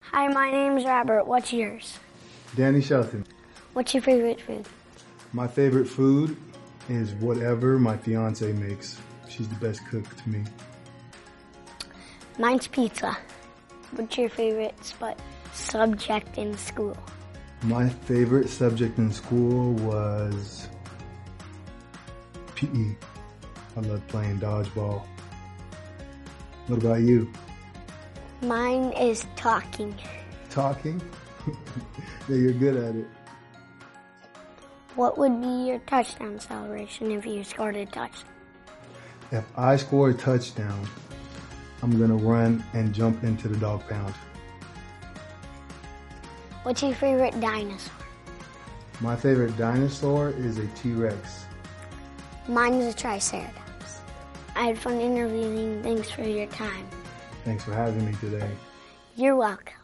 Hi, my name's Robert. What's yours? Danny Shelton. What's your favorite food? My favorite food is whatever my fiance makes. She's the best cook to me. Mine's pizza. What's your favorite subject in school? My favorite subject in school was PE. I love playing dodgeball. What about you? Mine is talking. Talking? Yeah, you're good at it. What would be your touchdown celebration if you scored a touchdown? If I score a touchdown, I'm going to run and jump into the dog pound. What's your favorite dinosaur? My favorite dinosaur is a T-Rex. Mine is a Triceratops. I had fun interviewing. Thanks for your time. Thanks for having me today. You're welcome.